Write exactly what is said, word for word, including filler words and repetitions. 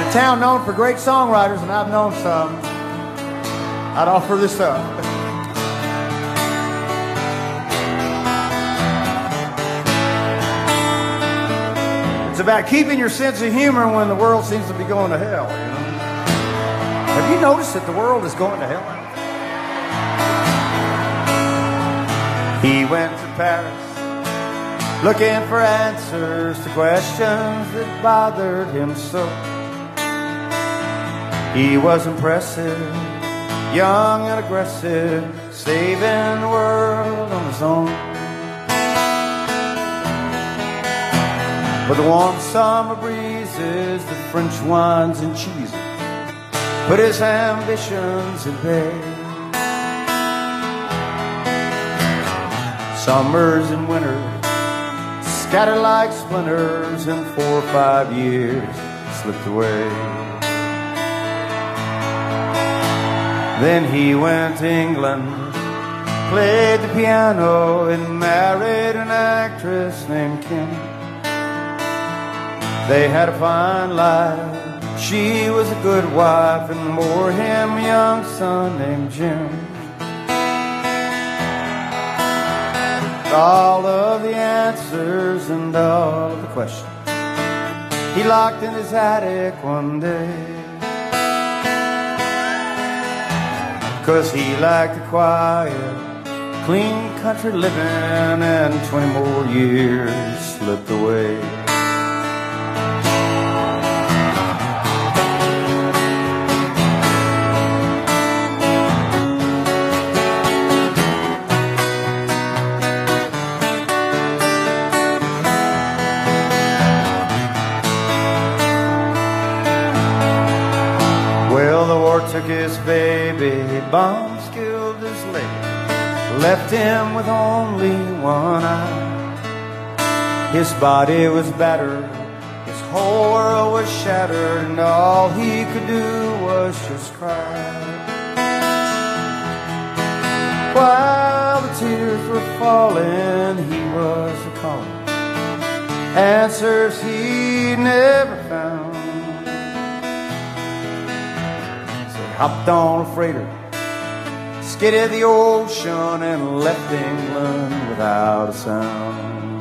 a town known for great songwriters, and I've known some. I'd offer this up. It's about keeping your sense of humor when the world seems to be going to hell, you know? Have you noticed that the world is going to hell? He went to Paris looking for answers to questions that bothered him so. He was impressive, young and aggressive, saving the world on his own. But the warm summer breezes, the French wines and cheeses put his ambitions at bay. Summers and winters scattered like splinters, and four or five years slipped away. Then he went to England, played the piano, and married an actress named Kim. They had a fine life, she was a good wife, and bore him a young son named Jim. All of the answers and all of the questions he locked in his attic one day, 'cause he liked the quiet, clean country living, and twenty more years slipped away. Took his baby, bombs killed his lady, left him with only one eye. His body was battered, his whole world was shattered, and all he could do was just cry. While the tears were falling, he was a-calling answers he never found. Hopped on a freighter, skidded the ocean, and left England without a sound.